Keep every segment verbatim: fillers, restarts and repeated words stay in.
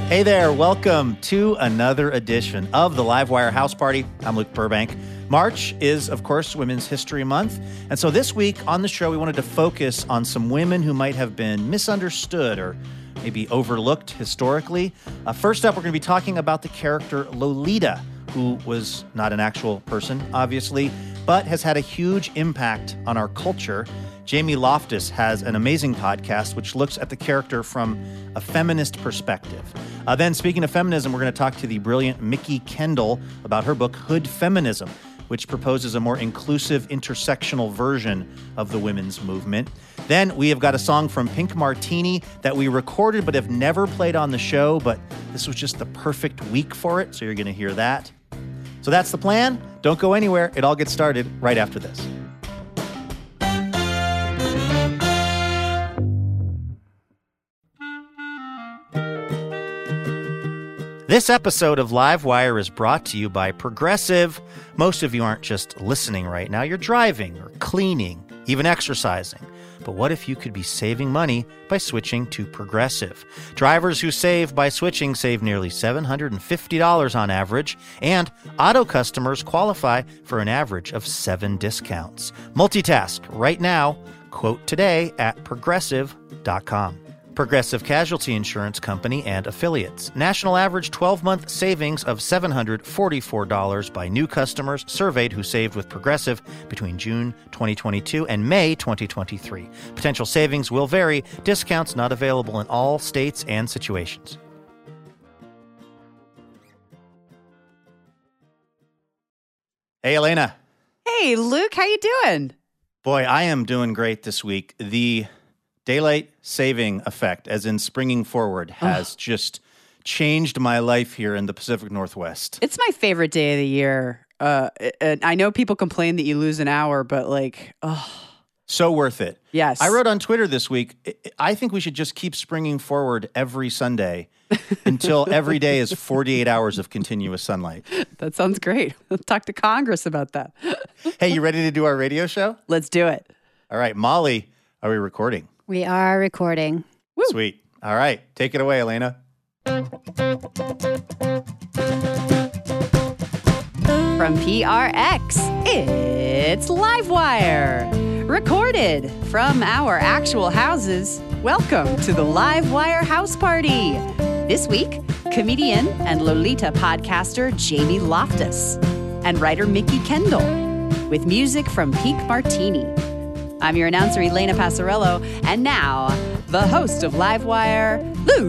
Hey there, welcome to another edition of the Livewire House Party. I'm Luke Burbank. March is, of course, Women's History Month. And so this week on the show, we wanted to focus on some women who might have been misunderstood or maybe overlooked historically. Uh, first up, we're going to be talking about the character Lolita, who was not an actual person, obviously, but has had a huge impact on our culture. Jamie Loftus has an amazing podcast which looks at the character from a feminist perspective. Uh, then, speaking of feminism, we're going to talk to the brilliant Mikki Kendall about her book, Hood Feminism, which proposes a more inclusive, intersectional version of the women's movement. Then we have got a song from Pink Martini that we recorded but have never played on the show, but this was just the perfect week for it, so you're going to hear that. So that's the plan. Don't go anywhere. It all gets started right after this. This episode of Livewire is brought to you by Progressive. Most of you aren't just listening right now. You're driving or cleaning, even exercising. But what if you could be saving money by switching to Progressive? Drivers who save by switching save nearly seven hundred fifty dollars on average, and auto customers qualify for an average of seven discounts. Multitask right now. Quote today at progressive dot com. Progressive Casualty Insurance Company and Affiliates. National average twelve-month savings of seven hundred forty-four dollars by new customers surveyed who saved with Progressive between June twenty twenty-two and May twenty twenty-three. Potential savings will vary. Discounts not available in all states and situations. Hey, Elena. Hey, Luke. How you doing? Boy, I am doing great this week. The daylight saving effect, as in springing forward, has oh. just changed my life here in the Pacific Northwest. It's my favorite day of the year. Uh, and I know people complain that you lose an hour, but like, oh. So worth it. Yes. I wrote on Twitter this week, I think we should just keep springing forward every Sunday until every day is forty-eight hours of continuous sunlight. That sounds great. Let's talk to Congress about that. Hey, you ready to do our radio show? Let's do it. All right, Molly, are we recording? We are recording. Woo. Sweet. All right. Take it away, Elena. From P R X, it's Livewire. Recorded from our actual houses, welcome to the Livewire House Party. This week, comedian and Lolita podcaster Jamie Loftus and writer Mikki Kendall with music from Pink Martini. I'm your announcer, Elena Passarello, and now, the host of Livewire,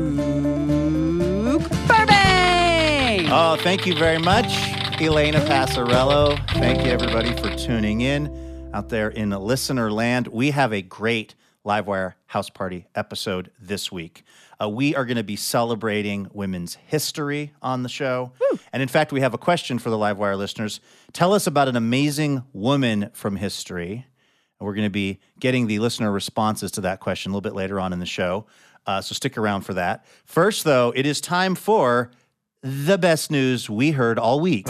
Luke Burbank! Oh, thank you very much, Elena Passarello. Thank you, everybody, for tuning in out there in listener land. We have a great Livewire House Party episode this week. Uh, we are going to be celebrating women's history on the show. Woo. And in fact, we have a question for the Livewire listeners. Tell us about an amazing woman from history. We're going to be getting the listener responses to that question a little bit later on in the show, uh, so stick around for that. First, though, it is time for the best news we heard all week.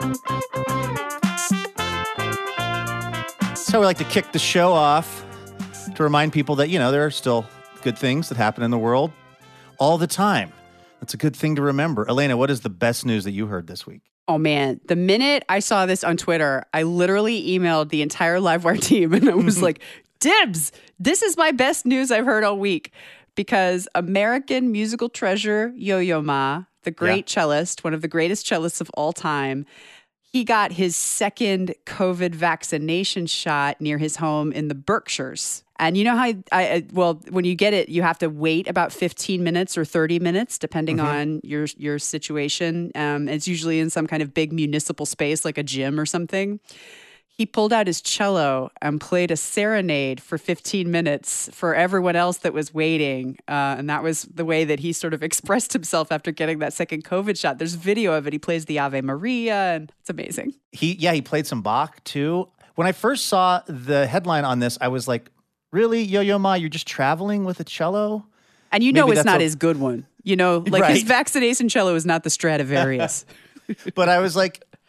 So we like to kick the show off to remind people that, you know, there are still good things that happen in the world all the time. That's a good thing to remember. Elena, what is the best news that you heard this week? Oh, man. The minute I saw this on Twitter, I literally emailed the entire Livewire team and I was like, dibs, this is my best news I've heard all week. Because American musical treasure Yo-Yo Ma, the great yeah. cellist, one of the greatest cellists of all time, he got his second COVID vaccination shot near his home in the Berkshires. And you know how, I, I well, when you get it, you have to wait about fifteen minutes or thirty minutes, depending mm-hmm. on your your situation. Um, it's usually in some kind of big municipal space, like a gym or something. He pulled out his cello and played a serenade for fifteen minutes for everyone else that was waiting. Uh, and that was the way that he sort of expressed himself after getting that second COVID shot. There's video of it. He plays the Ave Maria, and it's amazing. He, yeah, he played some Bach, too. When I first saw the headline on this, I was like, really, Yo-Yo Ma, you're just traveling with a cello? And you know Maybe it's not a... his good one. You know, like right. his vaccination cello is not the Stradivarius. But I was like,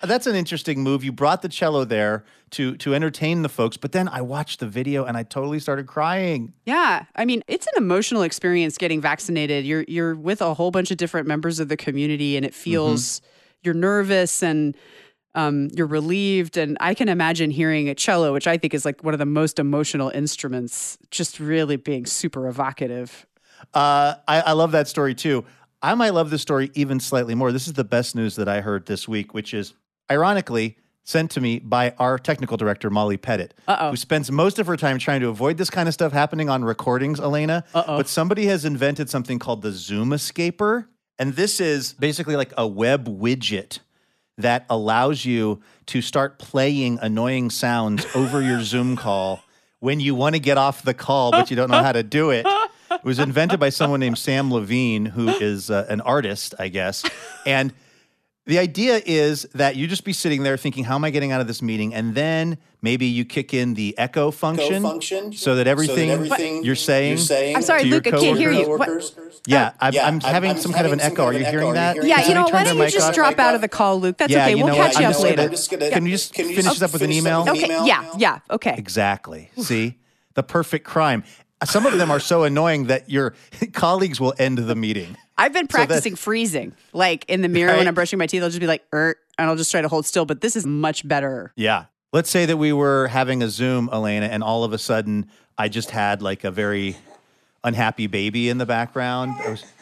that's an interesting move. You brought the cello there to to entertain the folks, but then I watched the video and I totally started crying. Yeah, I mean, it's an emotional experience getting vaccinated. You're you're with a whole bunch of different members of the community, and it feels mm-hmm. you're nervous and um, you're relieved. And I can imagine hearing a cello, which I think is like one of the most emotional instruments, just really being super evocative. Uh, I, I love that story too. I might love this story even slightly more. This is the best news that I heard this week, which is ironically sent to me by our technical director, Molly Pettit, Uh-oh. who spends most of her time trying to avoid this kind of stuff happening on recordings, Elena. Uh-oh. But somebody has invented something called the Zoom Escaper. And this is basically like a web widget that allows you to start playing annoying sounds over your Zoom call when you want to get off the call, but you don't know how to do it. It was invented by someone named Sam Levine, who is uh, an artist, I guess. And the idea is that you just be sitting there thinking, how am I getting out of this meeting? And then maybe you kick in the echo function, function so that everything, so that everything you're, saying you're saying I'm sorry, to Luke, I your can't hear you. coworkers. Yeah, I'm, Yeah, I'm having I'm some kind of an having echo. some Are kind you of hearing echo. Are that? you hearing Yeah, Can you know, somebody why turn don't their you mic just off? drop out of the call, Luke? That's Yeah, okay. you We'll know what? catch I'm you up just later. gonna- I'm just gonna, Can you just can you finish just this up with an finish email? with an Okay, yeah, yeah, okay. Exactly. See? The perfect crime. Some of them are so annoying that your colleagues will end the meeting. I've been So that- practicing freezing, like in the mirror Right. when I'm brushing my teeth. I'll just be like, er, and I'll just try to hold still. But this is much better. Yeah. Let's say that we were having a Zoom, Elena, and all of a sudden I just had like a very unhappy baby in the background. I was-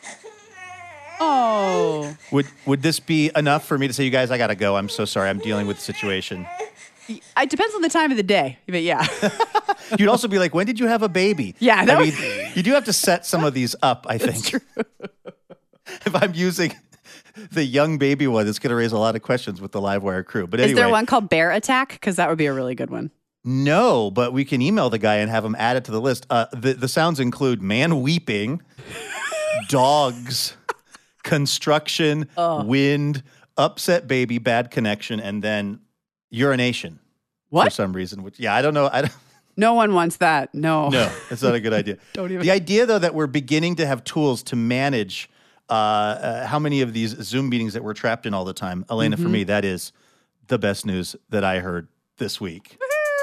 Oh, would would this be enough for me to say, you guys, I got to go. I'm so sorry. I'm dealing with the situation. it depends on the time of the day, but yeah. You'd also be like, when did you have a baby? Yeah, that I would- mean, you do have to set some of these up, I think. If I'm using the young baby one, it's going to raise a lot of questions with the Livewire crew. But anyway. Is there one called Bear Attack? Because that would be a really good one. No, but we can email the guy and have him add it to the list. Uh, the, the sounds include man weeping, dogs, construction, Oh. wind, upset baby, bad connection, and then urination for What? some reason. Which, yeah, I don't know. I don't, No one wants that. No. no, it's not a good idea. Don't even- The idea, though, that we're beginning to have tools to manage uh, uh, how many of these Zoom meetings that we're trapped in all the time, Elena, Mm-hmm. for me, that is the best news that I heard this week.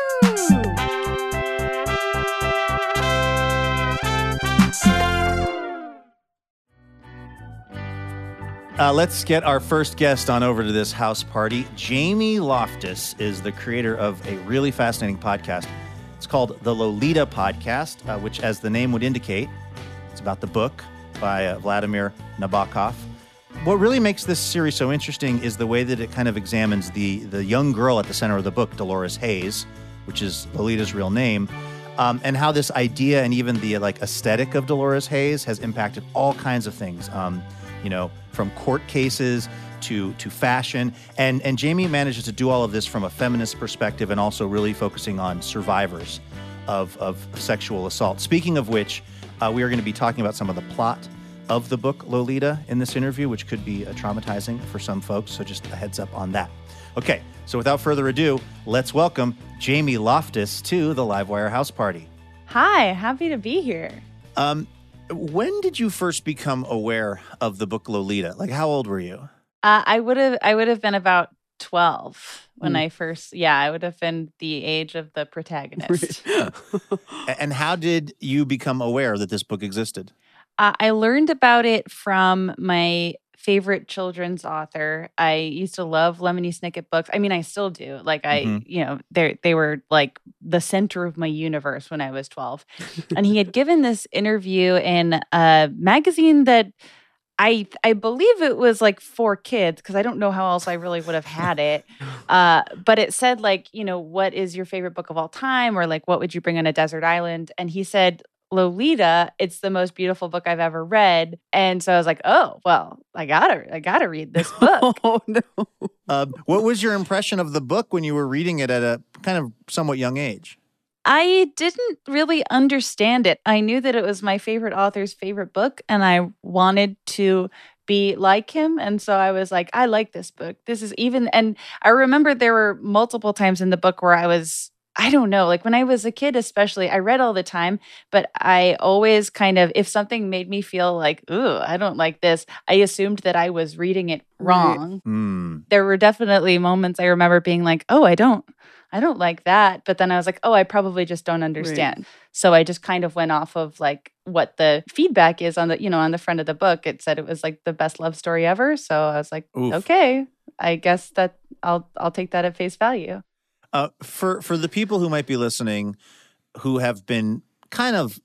Uh, let's get our first guest on over to this house party. Jamie Loftus is the creator of a really fascinating podcast. It's called the Lolita Podcast, uh, which, as the name would indicate, it's about the book by uh, Vladimir Nabokov. What really makes this series so interesting is the way that it kind of examines the the young girl at the center of the book, Dolores Hayes, which is Lolita's real name, um, and how this idea and even the like aesthetic of Dolores Hayes has impacted all kinds of things. Um, you know, from court cases to to fashion, and and Jamie manages to do all of this from a feminist perspective, and also really focusing on survivors of of sexual assault. Speaking of which, uh, we are going to be talking about some of the plot of the book Lolita in this interview, which could be uh, traumatizing for some folks. So just a heads up on that. Okay, so without further ado, let's welcome Jamie Loftus to the Livewire House Party. Hi, happy to be here. Um, when did you first become aware of the book Lolita? Like, how old were you? Uh, I would have I would have been about twelve when Mm. I first yeah, I would have been the age of the protagonist. A- And how did you become aware that this book existed? uh, I learned about it from my favorite children's author. I used to love Lemony Snicket books. I mean, I still do. Like I, Mhm. you know, they they were like the center of my universe when I was twelve. And he had given this interview in a magazine that I I believe it was like for kids because I don't know how else I really would have had it. Uh, but it said like, you know, what is your favorite book of all time, or like what would you bring on a desert island? And he said Lolita, it's the most beautiful book I've ever read. And so I was like, oh, well, I gotta, I gotta read this book. Oh, no. Uh, what was your impression of the book when you were reading it at a kind of somewhat young age? I didn't really understand it. I knew that it was my favorite author's favorite book, and I wanted to be like him. And so I was like, I like this book. This is even, and I remember there were multiple times in the book where I was I don't know. Like when I was a kid, especially, I read all the time, but I always kind of, if something made me feel like, ooh, I don't like this, I assumed that I was reading it wrong. Right. Mm. There were definitely moments I remember being like, oh, I don't, I don't like that. But then I was like, oh, I probably just don't understand. Right. So I just kind of went off of like what the feedback is on the, you know, on the front of the book. It said it was like the best love story ever. So I was like, Oof. okay, I guess that I'll, I'll take that at face value. Uh, for for the people who might be listening who have been kind of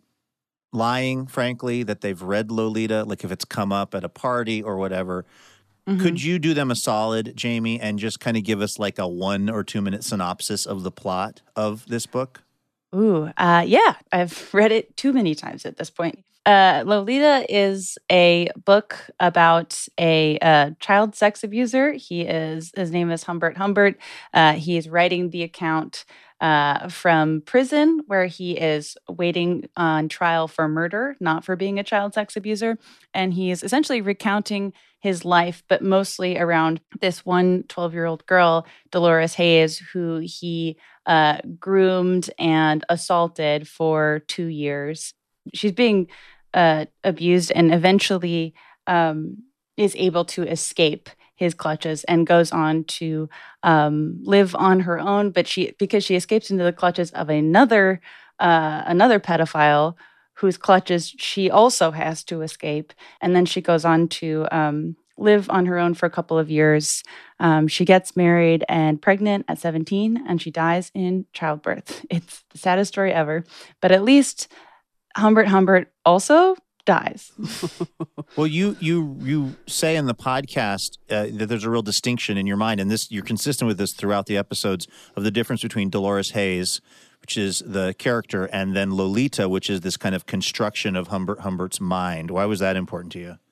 lying, frankly, that they've read Lolita, like if it's come up at a party or whatever, mm-hmm. could you do them a solid, Jamie, and just kind of give us like a one or two minute synopsis of the plot of this book? Ooh, uh, yeah. I've read it too many times at this point. Uh, Lolita is a book about a uh, child sex abuser. He is, his name is Humbert Humbert. Uh, he is writing the account uh, from prison where he is waiting on trial for murder, not for being a child sex abuser. And he is essentially recounting his life, but mostly around this one twelve-year-old girl, Dolores Hayes, who he uh, groomed and assaulted for two years. She's being Uh, abused and eventually um, is able to escape his clutches and goes on to um, live on her own. But she, because she escapes into the clutches of another uh, another pedophile whose clutches she also has to escape, and then she goes on to um, live on her own for a couple of years. Um, she gets married and pregnant at seventeen, and she dies in childbirth. It's the saddest story ever, but at least Humbert Humbert also dies. Well, you you you say in the podcast uh, that there's a real distinction in your mind, and this you're consistent with this throughout the episodes, of the difference between Dolores Hayes, which is the character, and then Lolita, which is this kind of construction of Humbert Humbert's mind. Why was that important to you?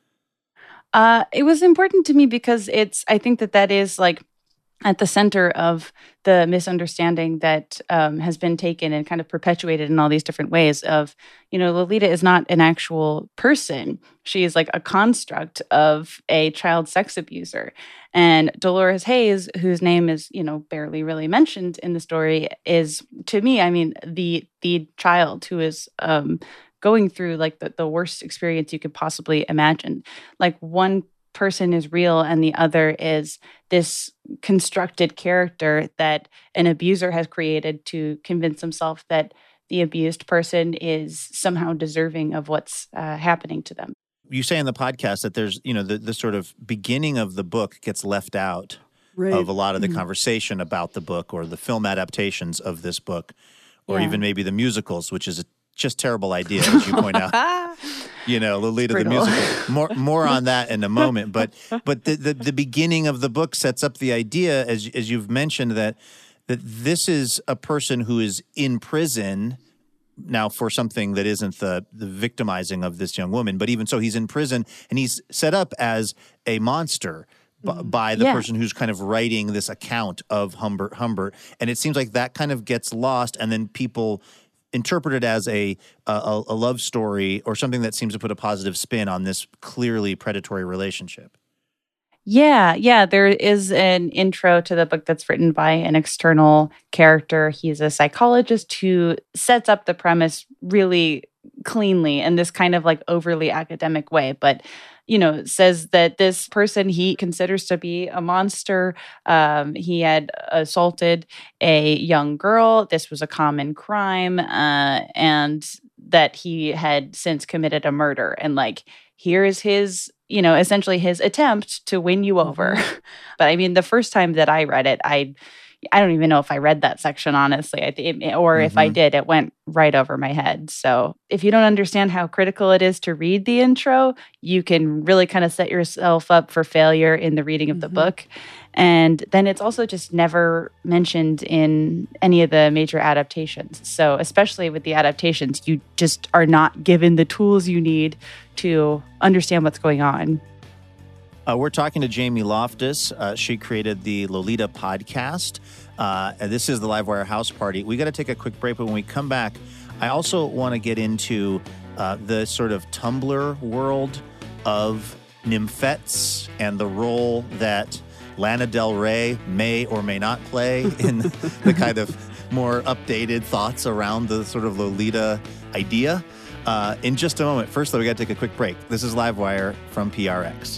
Uh, it was important to me because it's, I think that that is like at the center of the misunderstanding that um, has been taken and kind of perpetuated in all these different ways of, you know, Lolita is not an actual person. She is like a construct of a child sex abuser. And Dolores Hayes, whose name is, you know, barely really mentioned in the story, is, to me, I mean, the the child who is um, going through like the, the worst experience you could possibly imagine. Like one person is real and the other is this constructed character that an abuser has created to convince himself that the abused person is somehow deserving of what's uh, happening to them. You say in the podcast that there's, you know, the, the sort of beginning of the book gets left out right. of a lot of the mm-hmm. conversation about the book or the film adaptations of this book, or Yeah. even maybe the musicals, which is a just terrible idea, as you point out. You know, Lolita the musical. More more on that in a moment. But but the, the the beginning of the book sets up the idea, as as you've mentioned, that that this is a person who is in prison now for something that isn't the the victimizing of this young woman. But even so, he's in prison and he's set up as a monster b- by the Yeah. person who's kind of writing this account of Humbert Humbert. And it seems like that kind of gets lost, and then people interpret it as a, a a love story or something that seems to put a positive spin on this clearly predatory relationship. Yeah, yeah. There is an intro to the book that's written by an external character. He's a psychologist who sets up the premise really cleanly in this kind of like overly academic way, but you know, says that this person he considers to be a monster. Um, he had assaulted a young girl. This was a common crime, uh, and that he had since committed a murder. And like, here's his, you know, essentially his attempt to win you over. But I mean, the first time that I read it, I I don't even know if I read that section, honestly. I th- or if I Mhm. did, it went right over my head. So if you don't understand how critical it is to read the intro, you can really kind of set yourself up for failure in the reading of the Mhm. book. And then it's also just never mentioned in any of the major adaptations. So especially with the adaptations, you just are not given the tools you need to understand what's going on. Uh, we're talking to Jamie Loftus. Uh, she created the Lolita podcast. Uh, and this is the Livewire House Party. We got to take a quick break, but when we come back, I also want to get into uh, the sort of Tumblr world of nymphets and the role that Lana Del Rey may or may not play in the kind of more updated thoughts around the sort of Lolita idea uh, in just a moment. First, though, we got to take a quick break. This is Livewire from P R X.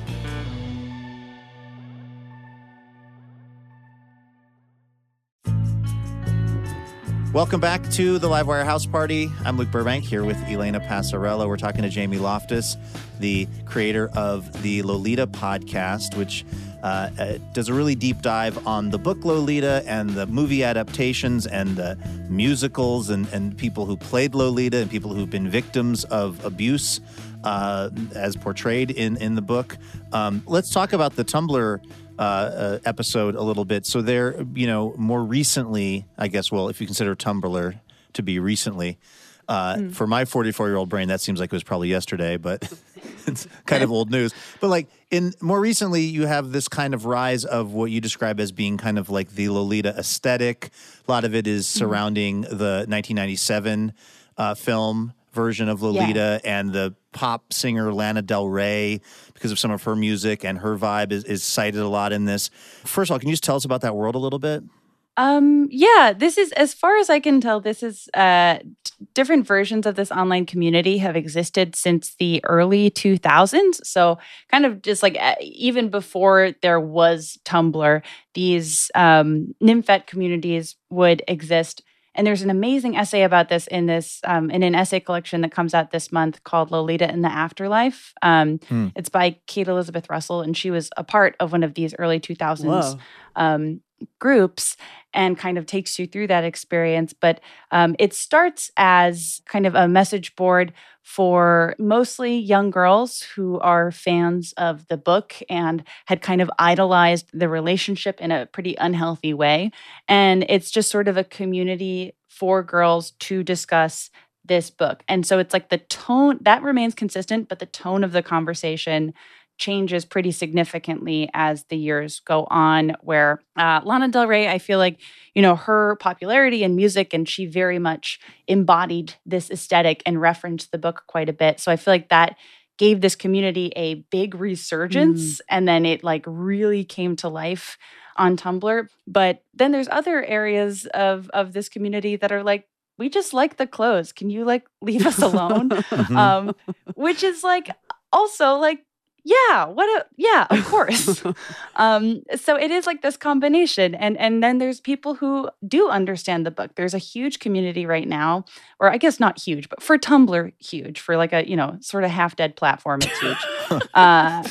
Welcome back to the Livewire House Party. I'm Luke Burbank here with Elena Passarello. We're talking to Jamie Loftus, the creator of the Lolita podcast, which uh, uh, does a really deep dive on the book Lolita and the movie adaptations and the musicals and, and people who played Lolita and people who've been victims of abuse uh, as portrayed in, in the book. Um, let's talk about the Tumblr Uh, uh, episode a little bit. So there, you know, more recently, I guess, well, if you consider Tumblr to be recently, uh, mm. for my forty-four-year-old brain, that seems like it was probably yesterday, but it's kind of old news. But like in more recently, you have this kind of rise of what you describe as being kind of like the Lolita aesthetic. A lot of it is surrounding mm. the nineteen ninety-seven uh, film version of Lolita yeah. and the pop singer Lana Del Rey, because of some of her music and her vibe is, is cited a lot in this. First of all, can you just tell us about that world a little bit? Um, yeah, this is, as far as I can tell, this is uh, t- different versions of this online community have existed since the early two thousands. So kind of just like uh, even before there was Tumblr, these um, nymphette communities would exist. And there's an amazing essay about this in this um, in an essay collection that comes out this month called Lolita in the Afterlife. Um, hmm. It's by Kate Elizabeth Russell, and she was a part of one of these early two thousands um, groups and kind of takes you through that experience. But um, it starts as kind of a message board for mostly young girls who are fans of the book and had kind of idolized the relationship in a pretty unhealthy way. And it's just sort of a community for girls to discuss this book. And so it's like the tone, that remains consistent, but the tone of the conversation changes pretty significantly as the years go on, where uh, Lana Del Rey, I feel like, you know, her popularity in music, and she very much embodied this aesthetic and referenced the book quite a bit. So I feel like that gave this community a big resurgence, mm. and then it like really came to life on Tumblr. But then there's other areas of of this community that are like, we just like the clothes. Can you like leave us alone? mm-hmm. um, which is like also like, yeah, what a, yeah, of course. um, so it is like this combination. And and then there's people who do understand the book. There's a huge community right now, or I guess not huge, but for Tumblr, huge. For like a, you know, sort of half-dead platform, it's huge. uh,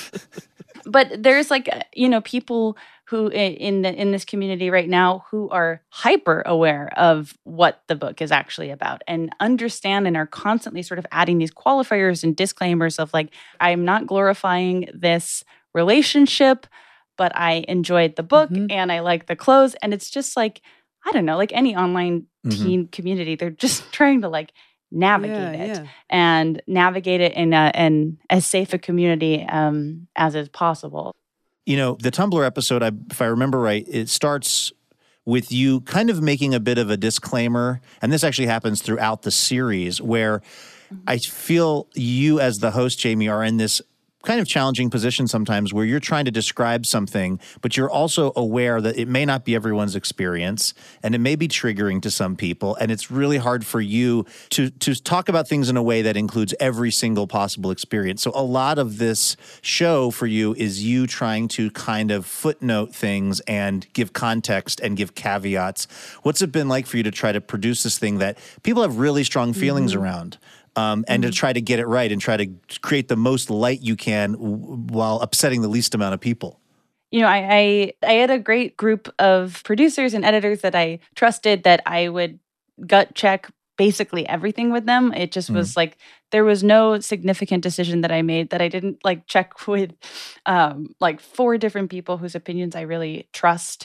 but there's like, you know, people who in the, in this community right now who are hyper aware of what the book is actually about and understand and are constantly sort of adding these qualifiers and disclaimers of like, I'm not glorifying this relationship, but I enjoyed the book mm-hmm. and I like the clothes. And it's just like, I don't know, like any online mm-hmm. teen community, they're just trying to like navigate yeah, it yeah. and navigate it in, a, in as safe a community um, as is possible. You know, the Tumblr episode, I, if I remember right, it starts with you kind of making a bit of a disclaimer, and this actually happens throughout the series, where mm-hmm. I feel you as the host, Jamie, are in this kind of challenging position sometimes where you're trying to describe something, but you're also aware that it may not be everyone's experience and it may be triggering to some people. And it's really hard for you to, to talk about things in a way that includes every single possible experience. So a lot of this show for you is you trying to kind of footnote things and give context and give caveats. What's it been like for you to try to produce this thing that people have really strong feelings mm-hmm. around? Um, and mm-hmm. to try to get it right and try to create the most light you can w- while upsetting the least amount of people. You know, I, I I had a great group of producers and editors that I trusted, that I would gut check basically everything with them. It just mm-hmm. was like, there was no significant decision that I made that I didn't like check with um, like four different people whose opinions I really trust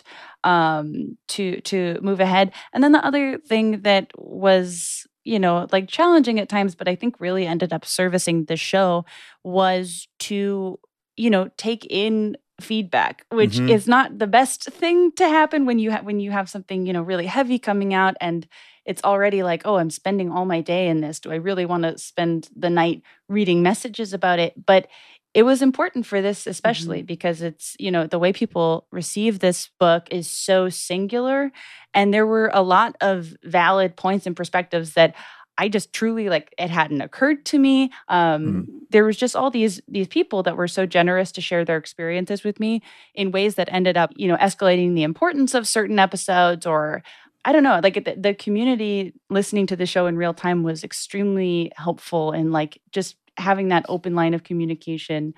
um, to to move ahead. And then the other thing that was, you know, like challenging at times, but I think really ended up servicing the show, was to, you know, take in feedback, which mm-hmm. is not the best thing to happen when you have when you have something, you know, really heavy coming out, and it's already like, oh, I'm spending all my day in this. Do I really want to spend the night reading messages about it? But it was important for this especially mm-hmm. because it's, you know, the way people receive this book is so singular. And there were a lot of valid points and perspectives that I just truly, like, it hadn't occurred to me. Um, mm. There was just all these these people that were so generous to share their experiences with me in ways that ended up, you know, escalating the importance of certain episodes, or I don't know, like the, the community listening to the show in real time was extremely helpful, and like just having that open line of communication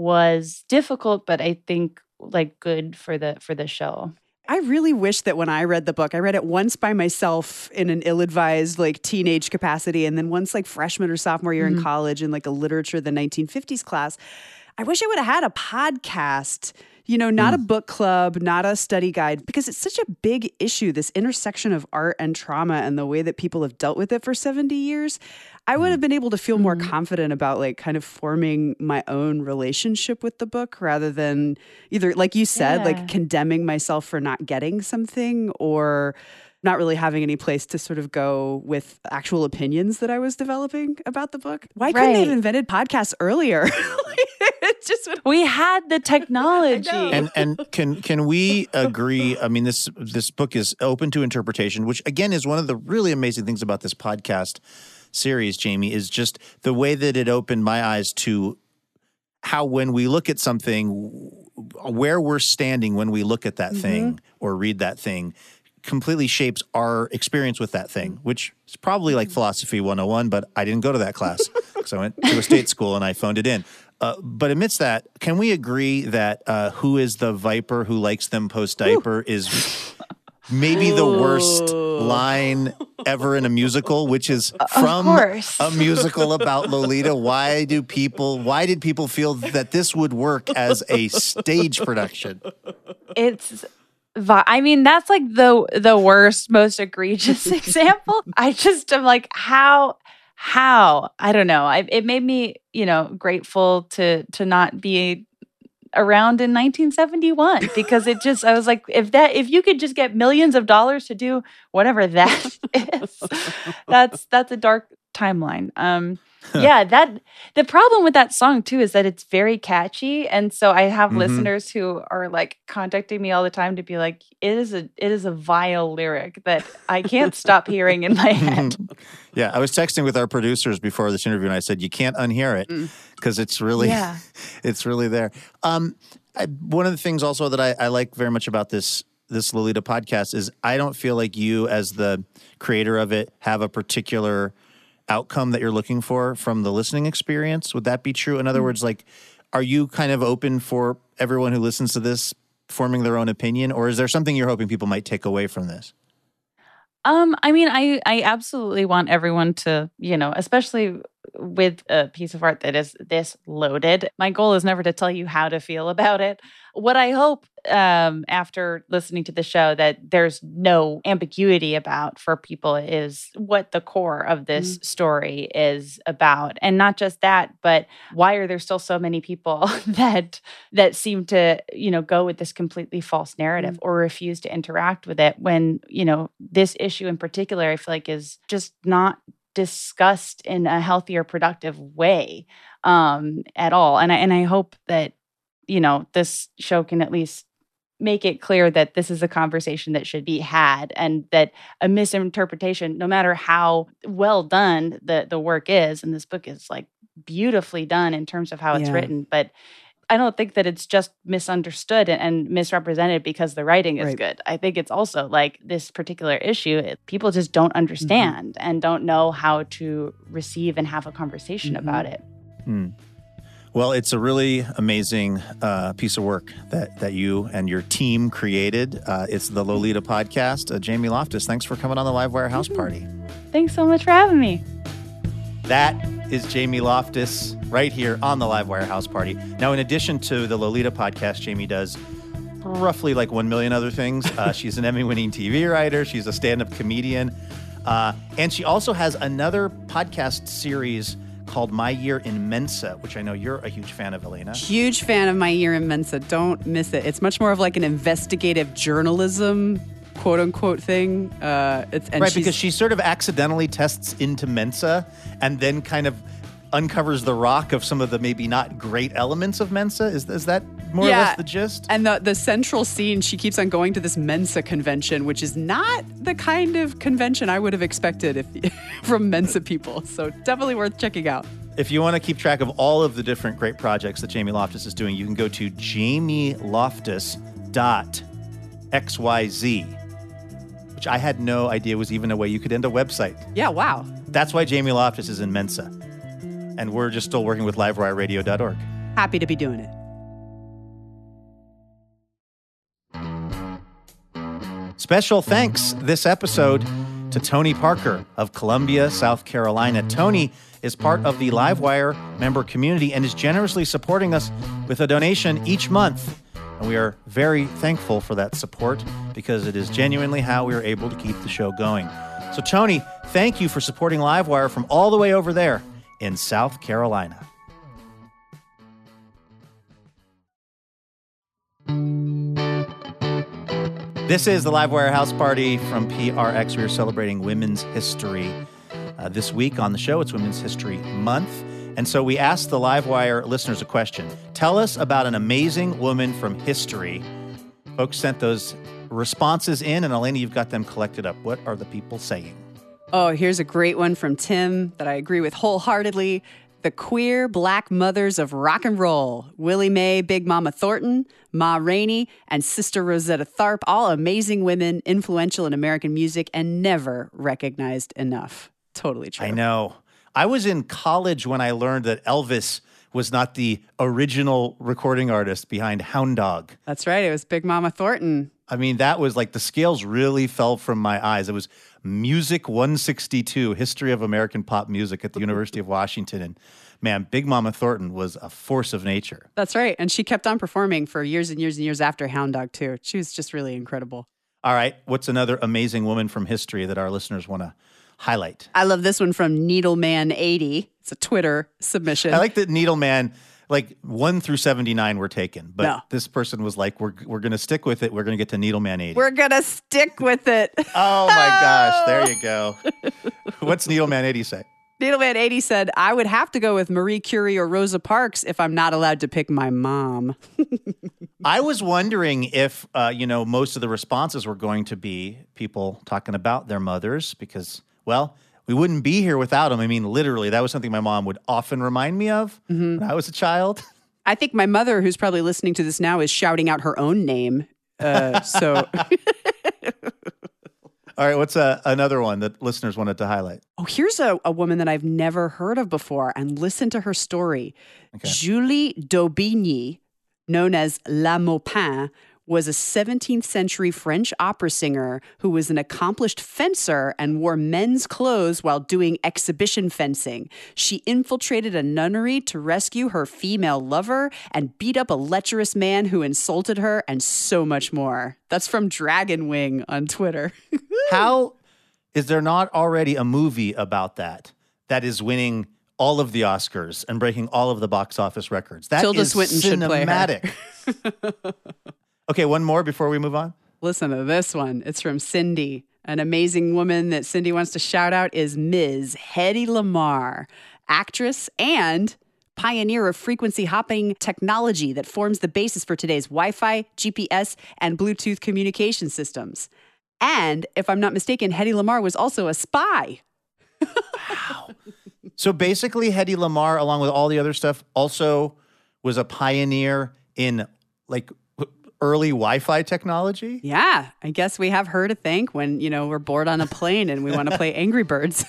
was difficult, but I think like good for the for the show. I really wish that when I read the book, I read it once by myself in an ill-advised like teenage capacity, and then once like freshman or sophomore year mm-hmm. in college in like a literature of the nineteen fifties class. I wish I would have had a podcast, you know, not mm. a book club, not a study guide, because it's such a big issue, this intersection of art and trauma and the way that people have dealt with it for seventy years. I would have been able to feel more mm-hmm. confident about like kind of forming my own relationship with the book rather than either, like you said, yeah. like condemning myself for not getting something or not really having any place to sort of go with actual opinions that I was developing about the book. Why couldn't right. they have invented podcasts earlier? It's just we had the technology. And and can can we agree? I mean, this this book is open to interpretation, which again is one of the really amazing things about this podcast series, Jamie, is just the way that it opened my eyes to how when we look at something, where we're standing when we look at that mm-hmm. thing or read that thing completely shapes our experience with that thing, which is probably like philosophy one oh one, but I didn't go to that class because I went to a state school and I phoned it in. Uh, but amidst that, can we agree that uh, who is the viper who likes them post-diaper is maybe the worst line ever in a musical, which is from a musical about Lolita? Why do people, why did people feel that this would work as a stage production? It's... I mean, that's like the the worst, most egregious example. I just am like, how, how? I don't know. I, it made me, you know, grateful to to not be around in nineteen seventy-one because it just, I was like, if that, if you could just get millions of dollars to do whatever that is, that's that's a dark timeline. Um, yeah, that the problem with that song too is that it's very catchy, and so I have mm-hmm. listeners who are like contacting me all the time to be like, it is a it is a vile lyric that I can't stop hearing in my head. Yeah, I was texting with our producers before this interview, and I said you can't unhear it because mm. it's really yeah. it's really there. Um, I, one of the things also that I, I like very much about this this Lolita podcast is I don't feel like you as the creator of it have a particular outcome that you're looking for from the listening experience. Would that be true? In other mm-hmm. words, like, are you kind of open for everyone who listens to this forming their own opinion, or is there something you're hoping people might take away from this? Um, I mean, I, I absolutely want everyone to, you know, especially with a piece of art that is this loaded. My goal is never to tell you how to feel about it. What I hope um, after listening to the show that there's no ambiguity about for people is what the core of this mm. story is about. And not just that, but why are there still so many people that that seem to, you know, go with this completely false narrative mm. or refuse to interact with it when, you know, this issue in particular, I feel like is just not discussed in a healthy or productive way um, at all. And I, and I hope that, you know, this show can at least make it clear that this is a conversation that should be had and that a misinterpretation, no matter how well done the, the work is, and this book is like beautifully done in terms of how it's yeah. written, but I don't think that it's just misunderstood and, and misrepresented because the writing is right. good. I think it's also like this particular issue, it, people just don't understand mm-hmm. and don't know how to receive and have a conversation mm-hmm. about it. Mm. Well, it's a really amazing uh, piece of work that, that you and your team created. Uh, it's the Lolita podcast. Uh, Jamie Loftus, thanks for coming on the Livewire House mm-hmm. Party. Thanks so much for having me. That is Jamie Loftus right here on the Livewire House Party. Now, in addition to the Lolita podcast, Jamie does roughly like one million other things. Uh, she's an Emmy-winning T V writer. She's a stand-up comedian. Uh, and she also has another podcast series called My Year in Mensa, which I know you're a huge fan of, Elena. Huge fan of My Year in Mensa. Don't miss it. It's much more of like an investigative journalism quote unquote thing. Uh, it's, and right, because she sort of accidentally tests into Mensa and then kind of uncovers the rock of some of the maybe not great elements of Mensa. Is, is that more Yeah. or less the gist? And the, the central scene, she keeps on going to this Mensa convention, which is not the kind of convention I would have expected if from Mensa people. So definitely worth checking out. If you want to keep track of all of the different great projects that Jamie Loftus is doing, you can go to jamie loftus dot x y z, which I had no idea was even a way you could end a website. Yeah, wow. That's why Jamie Loftus is in Mensa. And we're just still working with livewire radio dot org. Happy to be doing it. Special thanks this episode to Tony Parker of Columbia, South Carolina. Tony is part of the Livewire member community and is generously supporting us with a donation each month. And we are very thankful for that support because it is genuinely how we are able to keep the show going. So, Tony, thank you for supporting Livewire from all the way over there in South Carolina. This is the Livewire House Party from P R X. We are celebrating Women's History. Uh, this week on the show, it's Women's History Month. And so we asked the Livewire listeners a question. Tell us about an amazing woman from history. Folks sent those responses in, and Elena, you've got them collected up. What are the people saying? Oh, here's a great one from Tim that I agree with wholeheartedly. The queer black mothers of rock and roll. Willie Mae, Big Mama Thornton, Ma Rainey, and Sister Rosetta Tharpe, all amazing women, influential in American music, and never recognized enough. Totally true. I know. I was in college when I learned that Elvis was not the original recording artist behind Hound Dog. That's right. It was Big Mama Thornton. I mean, that was like the scales really fell from my eyes. It was Music one sixty-two, History of American Pop Music at the University of Washington. And man, Big Mama Thornton was a force of nature. That's right. And she kept on performing for years and years and years after Hound Dog, too. She was just really incredible. All right. What's another amazing woman from history that our listeners want to highlight? I love this one from Needleman eighty. It's a Twitter submission. I like that Needleman, like one through seventy-nine were taken, but No. this person was like, we're we're going to stick with it. We're going to get to Needleman eighty. We're going to stick with it. Oh my gosh. There you go. What's Needleman eighty say? Needleman eighty said, I would have to go with Marie Curie or Rosa Parks if I'm not allowed to pick my mom. I was wondering if, uh, you know, most of the responses were going to be people talking about their mothers because, well, we wouldn't be here without them. I mean, literally, that was something my mom would often remind me of Mm-hmm. when I was a child. I think my mother, who's probably listening to this now, is shouting out her own name. Uh, so, All right, what's uh, another one that listeners wanted to highlight? oh, here's a, a woman that I've never heard of before, and listen to her story. Okay. Julie d'Aubigny, known as La Maupin, was a seventeenth century French opera singer who was an accomplished fencer and wore men's clothes while doing exhibition fencing. She infiltrated a nunnery to rescue her female lover and beat up a lecherous man who insulted her, and so much more. That's from Dragon Wing on Twitter. How is there not already a movie about that that is winning all of the Oscars and breaking all of the box office records? That Tilda is Swinton should play her. cinematic. Okay, one more before we move on. Listen to this one. It's from Cindy. An amazing woman that Cindy wants to shout out is Miz Hedy Lamarr, actress and pioneer of frequency hopping technology that forms the basis for today's Wi-Fi, G P S, and Bluetooth communication systems. And if I'm not mistaken, Hedy Lamarr was also a spy. Wow. So basically, Hedy Lamarr, along with all the other stuff, also was a pioneer in like early Wi-Fi technology. Yeah, I guess we have her to thank when, you know, we're bored on a plane and we want to play Angry Birds.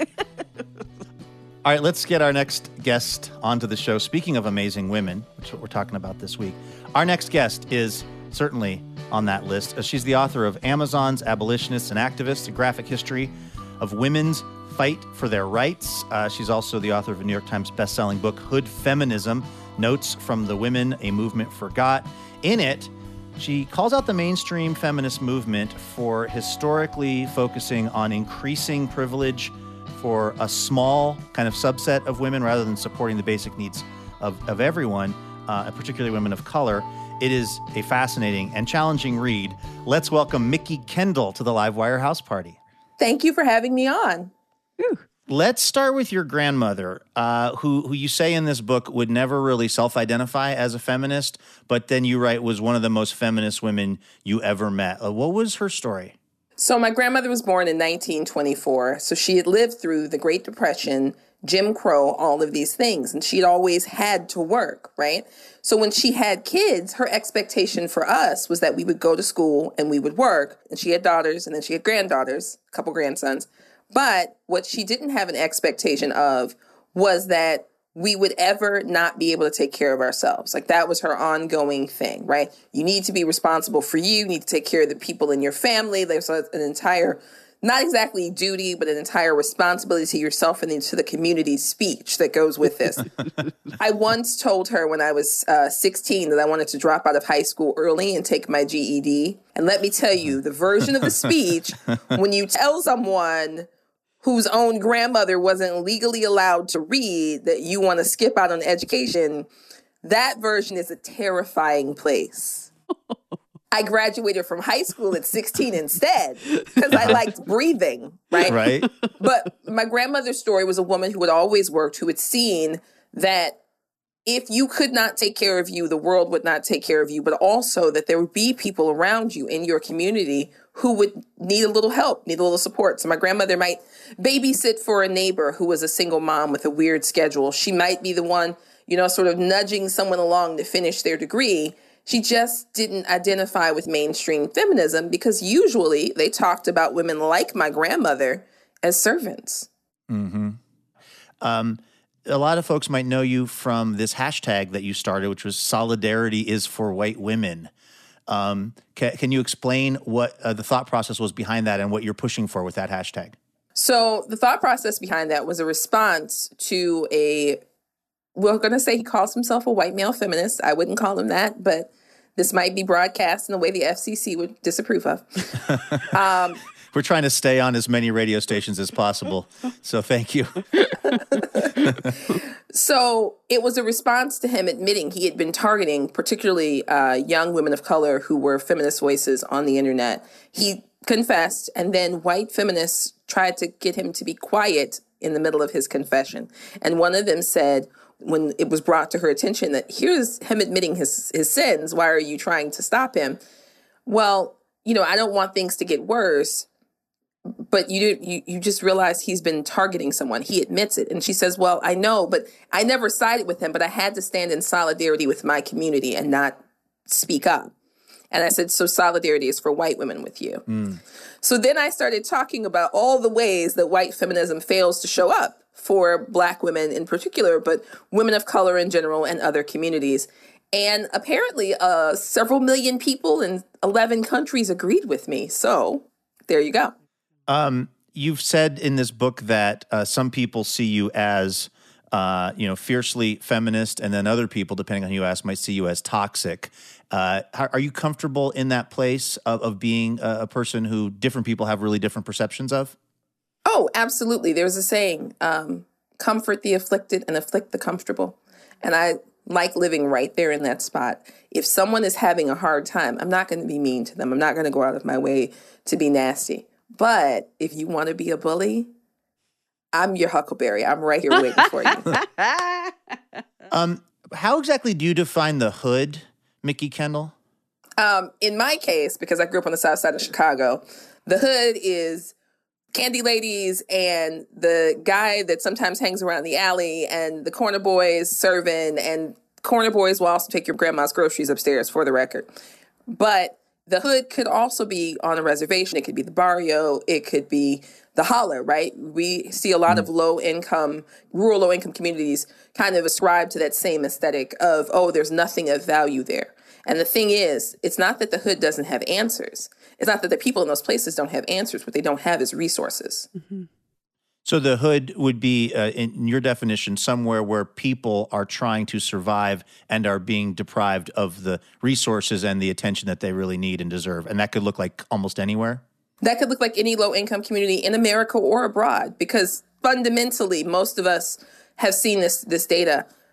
All right, let's get our next guest onto the show. Speaking of amazing women, which is what we're talking about this week, our next guest is certainly on that list. She's the author of Amazons, Abolitionists and Activists, a graphic history of women's fight for their rights. Uh, she's also the author of a New York Times bestselling book, Hood Feminism, Notes from the Women a Movement Forgot. In it, she calls out the mainstream feminist movement for historically focusing on increasing privilege for a small kind of subset of women rather than supporting the basic needs of, of everyone, uh, particularly women of color. It is a fascinating and challenging read. Let's welcome Mikki Kendall to the Livewire House Party. Thank you for having me on. Ooh. Let's start with your grandmother, uh, who who you say in this book would never really self-identify as a feminist, but then you write was one of the most feminist women you ever met. Uh, what was her story? So my grandmother was born in nineteen twenty-four. So she had lived through the Great Depression, Jim Crow, all of these things. And she'd always had to work, right? So when she had kids, her expectation for us was that we would go to school and we would work. And she had daughters and then she had granddaughters, a couple grandsons. But what she didn't have an expectation of was that we would ever not be able to take care of ourselves. Like that was her ongoing thing, right? You need to be responsible for you. You need to take care of the people in your family. There's a, an entire, not exactly duty, but an entire responsibility to yourself and to the community speech that goes with this. I once told her when I was uh, sixteen that I wanted to drop out of high school early and take my G E D. And let me tell you, the version of the speech, when you tell someone whose own grandmother wasn't legally allowed to read that you want to skip out on education, that version is a terrifying place. I graduated from high school at sixteen instead because I liked breathing, right? Right. But my grandmother's story was a woman who had always worked, who had seen that if you could not take care of you, the world would not take care of you, but also that there would be people around you in your community who would need a little help, need a little support. So my grandmother might babysit for a neighbor who was a single mom with a weird schedule. She might be the one, you know, sort of nudging someone along to finish their degree. She just didn't identify with mainstream feminism because usually they talked about women like my grandmother as servants. Mm-hmm. Um, a lot of folks might know you from this hashtag that you started, which was Solidarity is for White Women. Um, can, can you explain what uh, the thought process was behind that and what you're pushing for with that hashtag? So the thought process behind that was a response to a, we're going to say he calls himself a white male feminist. I wouldn't call him that, but this might be broadcast in a way the F C C would disapprove of. Um, We're trying to stay on as many radio stations as possible. So thank you. So it was a response to him admitting he had been targeting particularly uh, young women of color who were feminist voices on the internet. He confessed, and then white feminists tried to get him to be quiet in the middle of his confession. And one of them said, when it was brought to her attention that here's him admitting his, his sins, why are you trying to stop him? Well, you know, I don't want things to get worse. But you, you you just realize he's been targeting someone. He admits it. And she says, well, I know, but I never sided with him, but I had to stand in solidarity with my community and not speak up. And I said, so solidarity is for white women with you. Mm. So then I started talking about all the ways that white feminism fails to show up for Black women in particular, but women of color in general and other communities. And apparently uh, several million people in eleven countries agreed with me. So there you go. Um, you've said in this book that uh, some people see you as, uh, you know, fiercely feminist, and then other people, depending on who you ask, might see you as toxic. Uh, how, are you comfortable in that place of, of being a, a person who different people have really different perceptions of? Oh, absolutely. There's a saying, um, comfort the afflicted and afflict the comfortable. And I like living right there in that spot. If someone is having a hard time, I'm not going to be mean to them. I'm not going to go out of my way to be nasty. But if you want to be a bully, I'm your Huckleberry. I'm right here waiting for you. um, how exactly do you define the hood, Mikki Kendall? Um, in my case, because I grew up on the south side of Chicago, the hood is candy ladies and the guy that sometimes hangs around the alley and the corner boys serving, and corner boys will also take your grandma's groceries upstairs, for the record. But the hood could also be on a reservation. It could be the barrio. It could be the holler, right? We see a lot mm. of low-income, rural low-income communities kind of ascribe to that same aesthetic of, oh, there's nothing of value there. And the thing is, it's not that the hood doesn't have answers. It's not that the people in those places don't have answers. What they don't have is resources. Mm-hmm. So the hood would be, uh, in your definition, somewhere where people are trying to survive and are being deprived of the resources and the attention that they really need and deserve. And that could look like almost anywhere? That could look like any low-income community in America or abroad, because fundamentally, most of us have seen this, this data.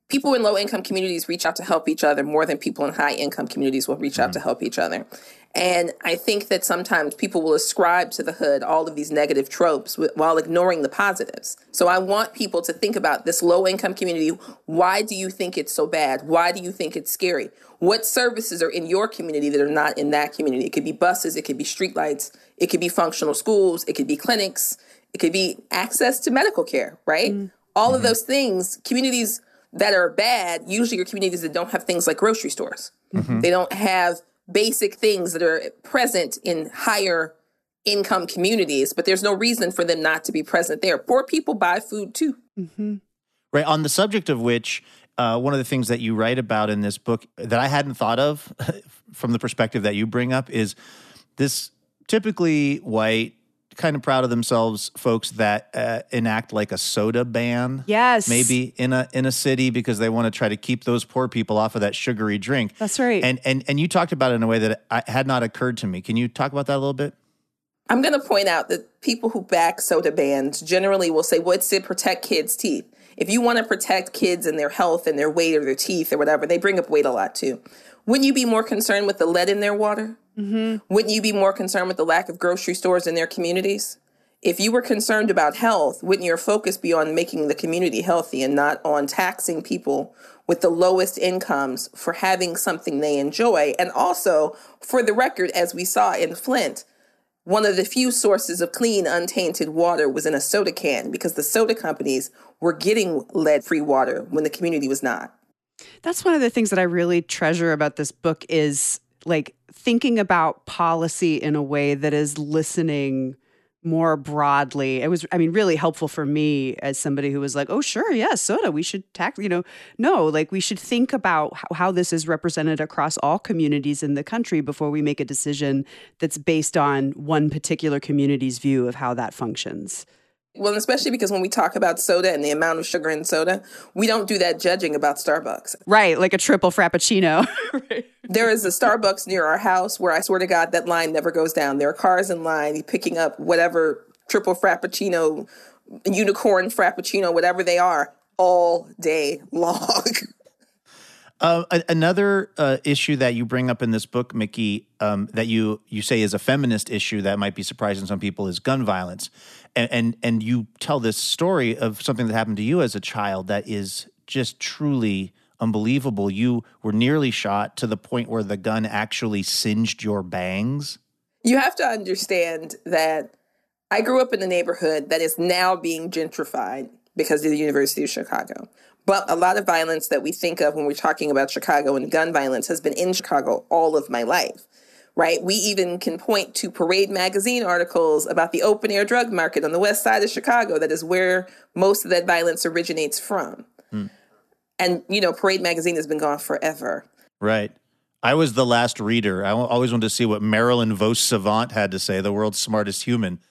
people in low-income communities reach out to help each other more than people in high-income communities will reach out mm. to help each other. And I think that sometimes people will ascribe to the hood all of these negative tropes w- while ignoring the positives. So I want people to think about this low-income community. Why do you think it's so bad? Why do you think it's scary? What services are in your community that are not in that community? It could be buses, it could be streetlights, it could be functional schools, it could be clinics, it could be access to medical care, right? Mm. All mm-hmm. of those things, communities that are bad, usually are communities that don't have things like grocery stores. Mm-hmm. They don't have basic things that are present in higher income communities, but there's no reason for them not to be present there. Poor people buy food too. Mm-hmm. Right. On the subject of which, uh, one of the things that you write about in this book that I hadn't thought of from the perspective that you bring up is this typically white, kind of proud of themselves folks that uh, enact like a soda ban. Yes. Maybe in a in a city because they want to try to keep those poor people off of that sugary drink. That's right. And and and you talked about it in a way that I, had not occurred to me. Can you talk about that a little bit? I'm going to point out that people who back soda bans generally will say, well, it's to protect kids' teeth. If you want to protect kids and their health and their weight or their teeth or whatever, they bring up weight a lot too. Wouldn't you be more concerned with the lead in their water? Mm-hmm. Wouldn't you be more concerned with the lack of grocery stores in their communities? If you were concerned about health, wouldn't your focus be on making the community healthy and not on taxing people with the lowest incomes for having something they enjoy? And also, for the record, as we saw in Flint, one of the few sources of clean, untainted water was in a soda can because the soda companies were getting lead-free water when the community was not. That's one of the things that I really treasure about this book is like thinking about policy in a way that is listening more broadly. It was, I mean, really helpful for me as somebody who was like, oh, sure, yeah, soda, we should tax, you know, no, like we should think about how, how this is represented across all communities in the country before we make a decision that's based on one particular community's view of how that functions. Well, especially because when we talk about soda and the amount of sugar in soda, we don't do that judging about Starbucks. Right, like a triple frappuccino. Right. There is a Starbucks near our house where I swear to God that line never goes down. There are cars in line picking up whatever triple frappuccino, unicorn frappuccino, whatever they are, all day long. Uh, another uh, issue that you bring up in this book, Mickey, um, that you you say is a feminist issue that might be surprising to some people is gun violence. And, and and you tell this story of something that happened to you as a child that is just truly unbelievable. You were nearly shot to the point where the gun actually singed your bangs. You have to understand that I grew up in a neighborhood that is now being gentrified because of the University of Chicago. But a lot of violence that we think of when we're talking about Chicago and gun violence has been in Chicago all of my life, right? We even can point to Parade magazine articles about the open-air drug market on the west side of Chicago. That is where most of that violence originates from. Hmm. And, you know, Parade magazine has been gone forever. Right. I was the last reader. I always wanted to see what Marilyn Vos Savant had to say, the world's smartest human.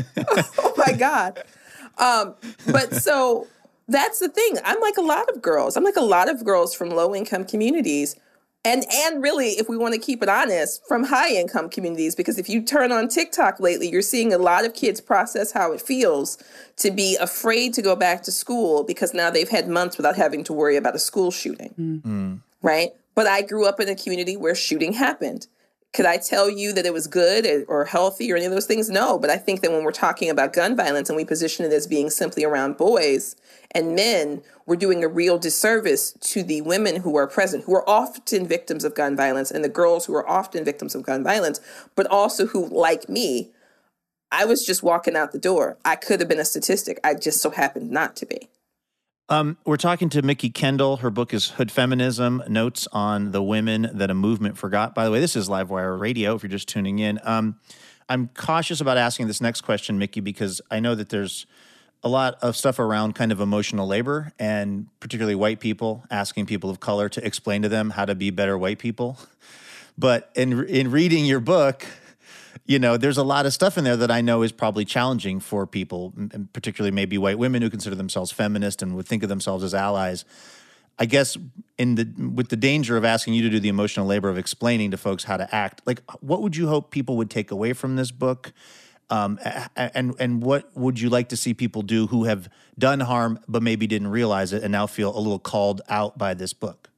Oh, my God. Um, but so... That's the thing. I'm like a lot of girls. I'm like a lot of girls from low-income communities. And and really, if we want to keep it honest, from high-income communities. Because if you turn on TikTok lately, you're seeing a lot of kids process how it feels to be afraid to go back to school because now they've had months without having to worry about a school shooting. Mm-hmm. Right? But I grew up in a community where shooting happened. Could I tell you that it was good or healthy or any of those things? No. But I think that when we're talking about gun violence and we position it as being simply around boys and men, we're doing a real disservice to the women who are present, who are often victims of gun violence, and the girls who are often victims of gun violence, but also who, like me, I was just walking out the door. I could have been a statistic. I just so happened not to be. Um, we're talking to Mikki Kendall. Her book is Hood Feminism, Notes on the Women That a Movement Forgot. By the way, this is Livewire Radio, if you're just tuning in. Um, I'm cautious about asking this next question, Mickey, because I know that there's a lot of stuff around kind of emotional labor, and particularly white people asking people of color to explain to them how to be better white people. But in in reading your book, you know, there's a lot of stuff in there that I know is probably challenging for people, and particularly maybe white women who consider themselves feminist and would think of themselves as allies. I guess in the with the danger of asking you to do the emotional labor of explaining to folks how to act, like what would you hope people would take away from this book? Um, and and what would you like to see people do who have done harm but maybe didn't realize it and now feel a little called out by this book?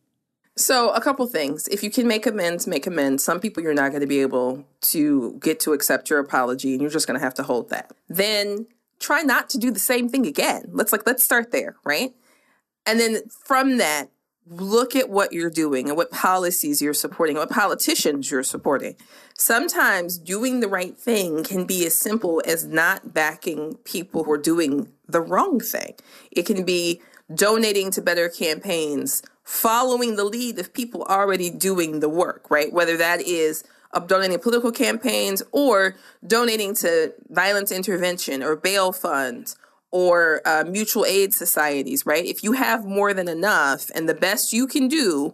So a couple things. If you can make amends, make amends. Some people you're not going to be able to get to accept your apology, and you're just going to have to hold that. Then try not to do the same thing again. Let's like let's start there, right? And then from that, look at what you're doing and what policies you're supporting, what politicians you're supporting. Sometimes doing the right thing can be as simple as not backing people who are doing the wrong thing. It can be donating to better campaigns, following the lead of people already doing the work, right? Whether that is of donating political campaigns or donating to violence intervention or bail funds or uh, mutual aid societies, right? If you have more than enough and the best you can do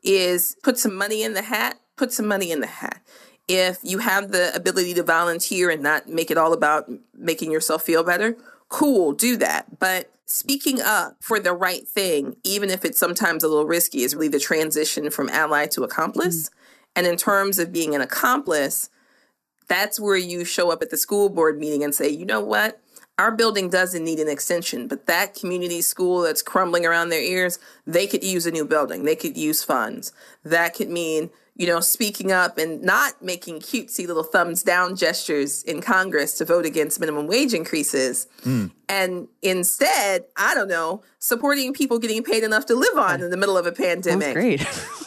is put some money in the hat, put some money in the hat. If you have the ability to volunteer and not make it all about making yourself feel better, cool, do that. But speaking up for the right thing, even if it's sometimes a little risky, is really the transition from ally to accomplice. Mm-hmm. And in terms of being an accomplice, that's where you show up at the school board meeting and say, you know what? Our building doesn't need an extension, but that community school that's crumbling around their ears, they could use a new building. They could use funds. That could mean, you know, speaking up and not making cutesy little thumbs down gestures in Congress to vote against minimum wage increases. Mm. And instead, I don't know, supporting people getting paid enough to live on in the middle of a pandemic. That's great.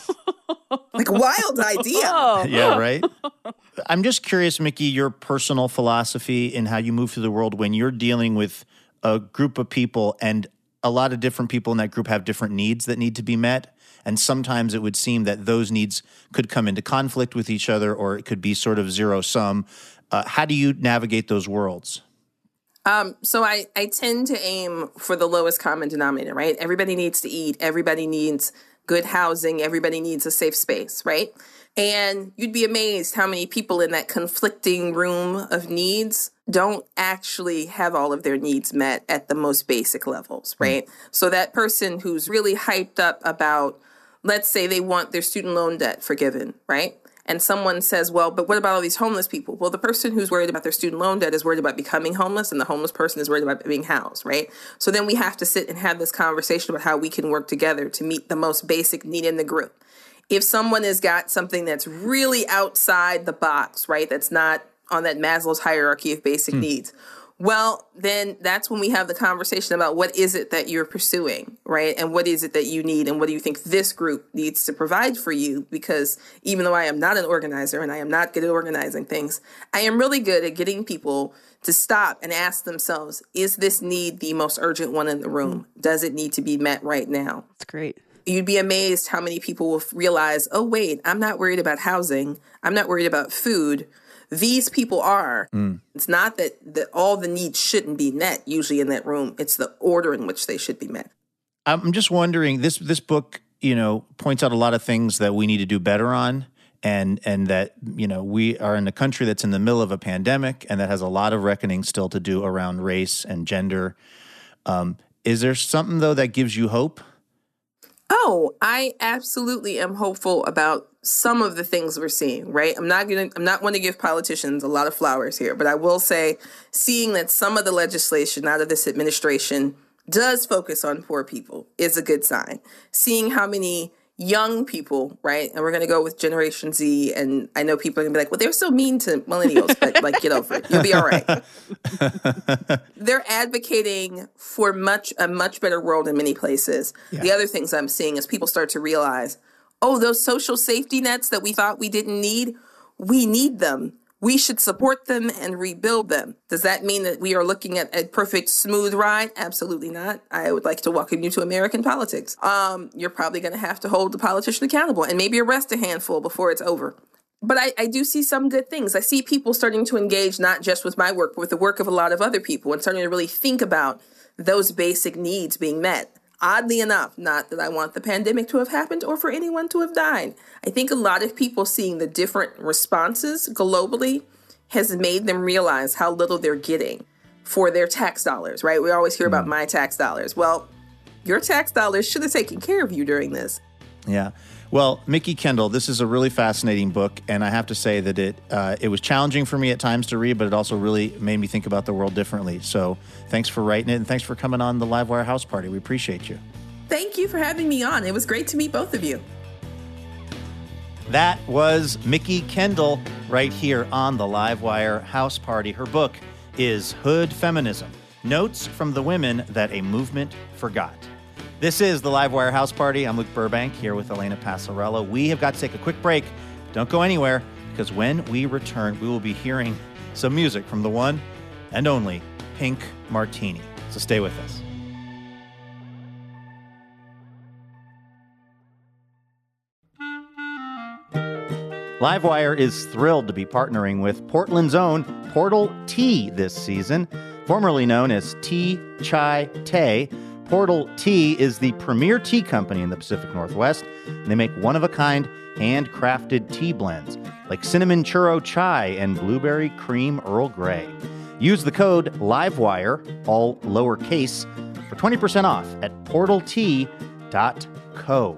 Like a wild idea. Oh. Yeah, right? I'm just curious, Mickey, your personal philosophy in how you move through the world when you're dealing with a group of people, and a lot of different people in that group have different needs that need to be met. And sometimes it would seem that those needs could come into conflict with each other, or it could be sort of zero sum. Uh, how do you navigate those worlds? Um, so I, I tend to aim for the lowest common denominator, right? Everybody needs to eat. Everybody needs good housing. Everybody needs a safe space, right? And you'd be amazed how many people in that conflicting room of needs don't actually have all of their needs met at the most basic levels, right? Mm. So that person who's really hyped up about, let's say they want their student loan debt forgiven, right? And someone says, well, but what about all these homeless people? Well, the person who's worried about their student loan debt is worried about becoming homeless, and the homeless person is worried about being housed, right? So then we have to sit and have this conversation about how we can work together to meet the most basic need in the group. If someone has got something that's really outside the box, right, that's not on that Maslow's hierarchy of basic hmm. needs, well, then that's when we have the conversation about what is it that you're pursuing, right? And what is it that you need, and what do you think this group needs to provide for you? Because even though I am not an organizer and I am not good at organizing things, I am really good at getting people to stop and ask themselves, is this need the most urgent one in the room? Does it need to be met right now? That's great. You'd be amazed how many people will realize, oh, wait, I'm not worried about housing. I'm not worried about food. These people are. Mm. It's not that, that all the needs shouldn't be met usually in that room. It's the order in which they should be met. I'm just wondering, this this book, you know, points out a lot of things that we need to do better on, and and that, you know, we are in a country that's in the middle of a pandemic and that has a lot of reckoning still to do around race and gender. Um, is there something, though, that gives you hope? Oh, I absolutely am hopeful about some of the things we're seeing, right? I'm not going to, I'm not one to give politicians a lot of flowers here, but I will say seeing that some of the legislation out of this administration does focus on poor people is a good sign. Seeing how many young people, right? And we're going to go with Generation Z. And I know people are going to be like, well, they're so mean to millennials, but like, get over it. You'll be all right. They're advocating for much, a much better world in many places. Yeah. The other things I'm seeing is people start to realize, oh, those social safety nets that we thought we didn't need, we need them. We should support them and rebuild them. Does that mean that we are looking at a perfect smooth ride? Absolutely not. I would like to welcome you to American politics. Um, you're probably going to have to hold the politician accountable and maybe arrest a handful before it's over. But I, I do see some good things. I see people starting to engage not just with my work, but with the work of a lot of other people and starting to really think about those basic needs being met. Oddly enough, not that I want the pandemic to have happened or for anyone to have died. I think a lot of people seeing the different responses globally has made them realize how little they're getting for their tax dollars, right? We always hear about my tax dollars. Well, your tax dollars should have taken care of you during this. Yeah. Well, Mikki Kendall, this is a really fascinating book, and I have to say that it uh, it was challenging for me at times to read, but it also really made me think about the world differently. So thanks for writing it, and thanks for coming on the Livewire House Party. We appreciate you. Thank you for having me on. It was great to meet both of you. That was Mikki Kendall right here on the Livewire House Party. Her book is Hood Feminism, Notes from the Women That a Movement Forgot. This is the Livewire House Party. I'm Luke Burbank here with Elena Passarello. We have got to take a quick break. Don't go anywhere, because when we return, we will be hearing some music from the one and only Pink Martini. So stay with us. Livewire is thrilled to be partnering with Portland's own Portal Tea this season, formerly known as Tea Chai Tay. Portal Tea is the premier tea company in the Pacific Northwest, and they make one-of-a-kind, handcrafted tea blends like cinnamon churro chai and blueberry cream Earl Grey. Use the code LIVEWIRE, all lowercase, for twenty percent off at portal tea dot co.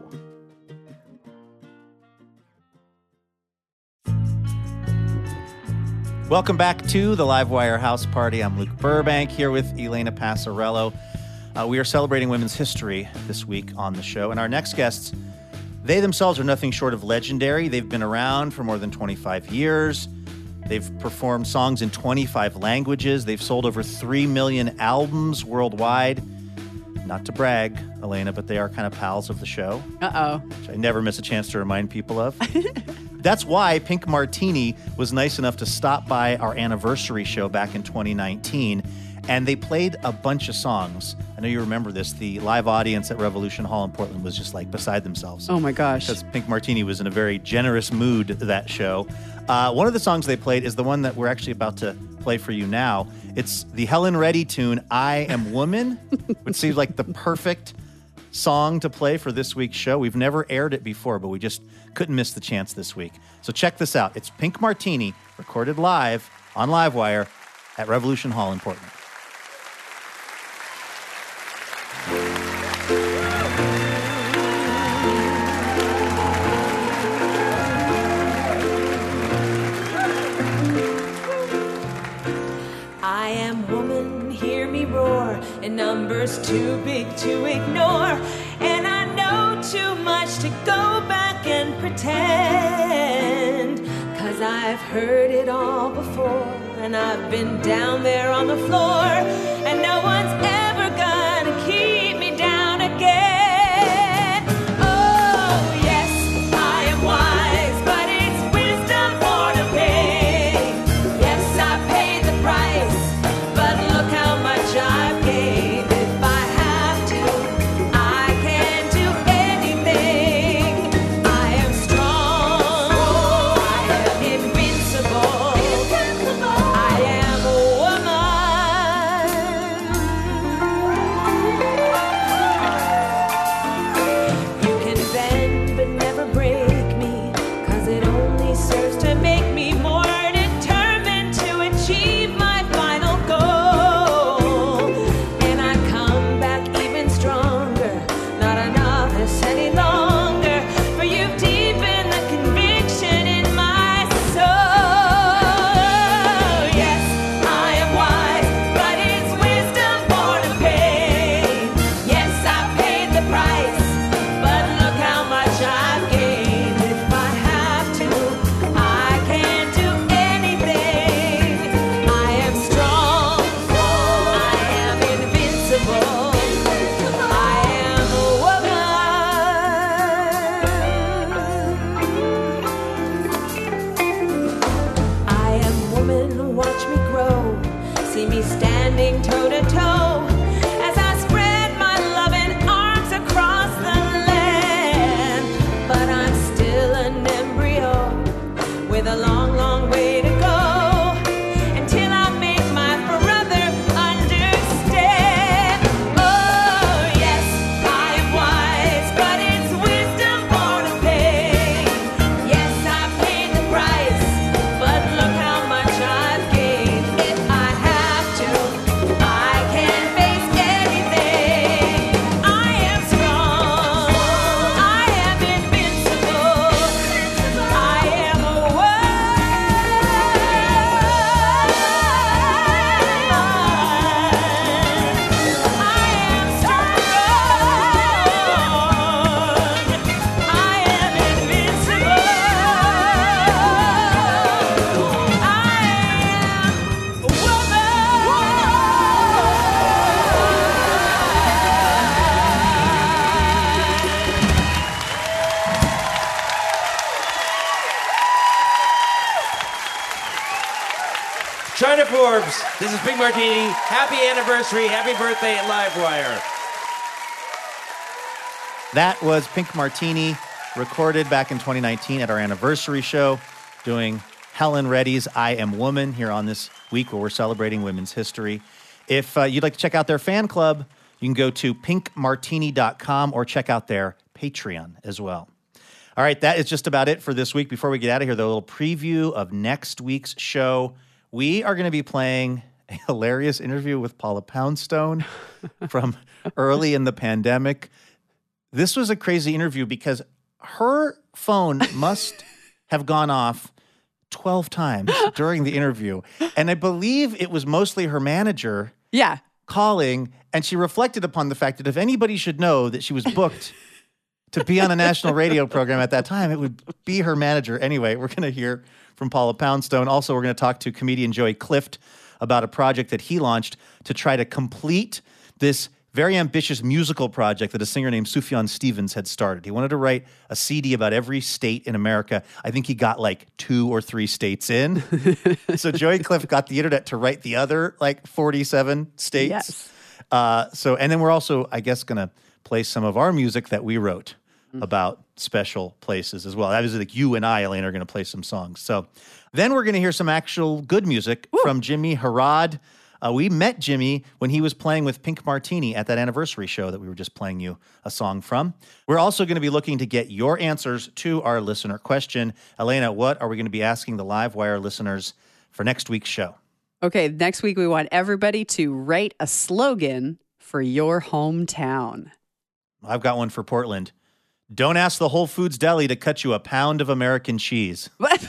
Welcome back to the Livewire House Party. I'm Luke Burbank here with Elena Passarello. Uh, we are celebrating women's history this week on the show, and our next guests, they themselves are nothing short of legendary. They've been around for more than twenty-five years. They've performed songs in twenty-five languages. They've sold over three million albums worldwide. Not to brag, Elena, but they are kind of pals of the show. Uh-oh. Which I never miss a chance to remind people of. That's why Pink Martini was nice enough to stop by our anniversary show back in twenty nineteen, and they played a bunch of songs. I know you remember this. The live audience at Revolution Hall in Portland was just like beside themselves. Oh my gosh. Because Pink Martini was in a very generous mood that show. Uh, one of the songs they played is the one that we're actually about to play for you now. It's the Helen Reddy tune, I Am Woman, which seems like the perfect song to play for this week's show. We've never aired it before, but we just couldn't miss the chance this week. So check this out. It's Pink Martini, recorded live on Livewire at Revolution Hall in Portland. I am woman, hear me roar, and numbers too big to ignore, and I know too much to go back and pretend, 'cause I've heard it all before, and I've been down there on the floor, and no one's ever gonna keep me down again. Oh yes, I am wise, but it's wisdom for the pay. Yes, I paid the price, but look how much I've gained. If I have to, I can do anything. I am strong, I am invincible, I am a woman. China Forbes, this is Pink Martini. Happy anniversary, happy birthday at Livewire. That was Pink Martini, recorded back in twenty nineteen at our anniversary show, doing Helen Reddy's I Am Woman here on this week where we're celebrating women's history. If uh, you'd like to check out their fan club, you can go to pink martini dot com or check out their Patreon as well. All right, that is just about it for this week. Before we get out of here, though, a little preview of next week's show. We are going to be playing a hilarious interview with Paula Poundstone from early in the pandemic. This was a crazy interview because her phone must have gone off twelve times during the interview. And I believe it was mostly her manager Yeah. calling, and she reflected upon the fact that if anybody should know that she was booked to be on a national radio program at that time, it would be her manager. Anyway, we're going to hear from Paula Poundstone. Also, we're going to talk to comedian Joey Clift about a project that he launched to try to complete this very ambitious musical project that a singer named Sufjan Stevens had started. He wanted to write a C D about every state in America. I think he got like two or three states in. So Joey Clift got the internet to write the other like forty-seven states. Yes. Uh, so, and then we're also, I guess, going to play some of our music that we wrote about special places as well. That is like you and I, Elena, are going to play some songs. So then we're going to hear some actual good music Ooh. from Jimmy Harad. Uh, we met Jimmy when he was playing with Pink Martini at that anniversary show that we were just playing you a song from. We're also going to be looking to get your answers to our listener question. Elena, what are we going to be asking the Livewire listeners for next week's show? Okay, next week we want everybody to write a slogan for your hometown. I've got one for Portland. Don't ask the Whole Foods Deli to cut you a pound of American cheese. What?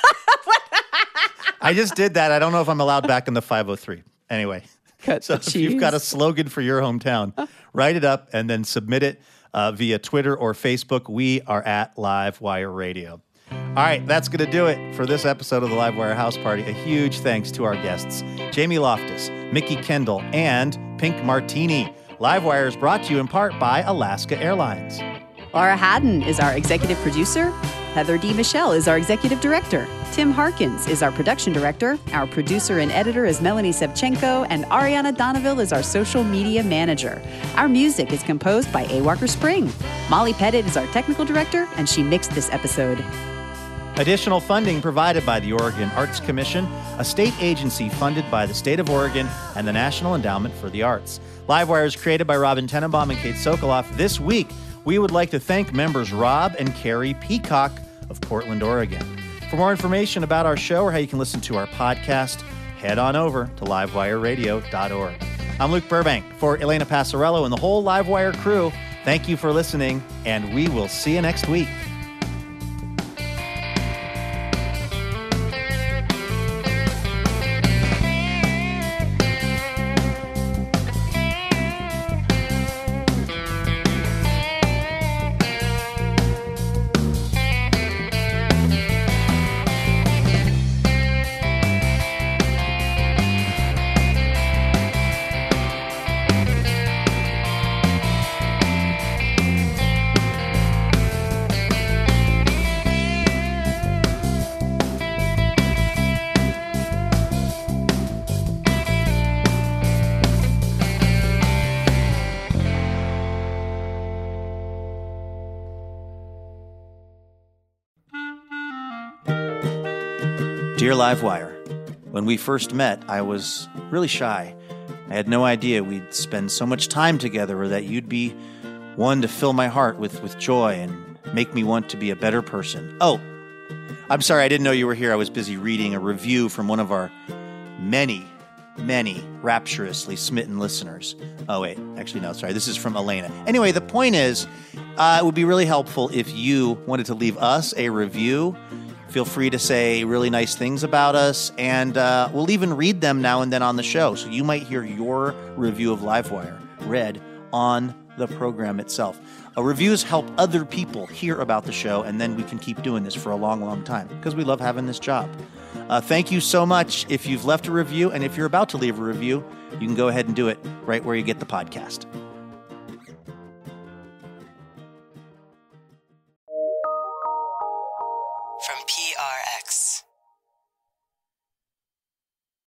I just did that. I don't know if I'm allowed back in the five oh three. Anyway, Cut so the if you've cheese. got a slogan for your hometown, write it up and then submit it uh, via Twitter or Facebook. We are at Livewire Radio. All right, that's going to do it for this episode of the Livewire House Party. A huge thanks to our guests, Jamie Loftus, Mickey Kendall, and Pink Martini. Livewire is brought to you in part by Alaska Airlines. Laura Haddon is our executive producer. Heather D. Michelle is our executive director. Tim Harkins is our production director. Our producer and editor is Melanie Sevchenko, and Ariana Donaville is our social media manager. Our music is composed by A. Walker Spring. Molly Pettit is our technical director, and she mixed this episode. Additional funding provided by the Oregon Arts Commission, a state agency funded by the state of Oregon and the National Endowment for the Arts. Livewire is created by Robin Tenenbaum and Kate Sokoloff. This week, we would like to thank members Rob and Carrie Peacock of Portland, Oregon. For more information about our show or how you can listen to our podcast, head on over to livewire radio dot org. I'm Luke Burbank. For Elena Passarello and the whole Livewire crew, thank you for listening, and we will see you next week. Dear Livewire, when we first met, I was really shy. I had no idea we'd spend so much time together or that you'd be one to fill my heart with, with joy and make me want to be a better person. Oh, I'm sorry, I didn't know you were here. I was busy reading a review from one of our many, many rapturously smitten listeners. Oh, wait, actually, no, sorry. This is from Elena. Anyway, the point is, uh, it would be really helpful if you wanted to leave us a review. Feel free to say really nice things about us, and uh, we'll even read them now and then on the show. So you might hear your review of Livewire read on the program itself. Uh, reviews help other people hear about the show, and then we can keep doing this for a long, long time because we love having this job. Uh, thank you so much if you've left a review, and if you're about to leave a review, you can go ahead and do it right where you get the podcast.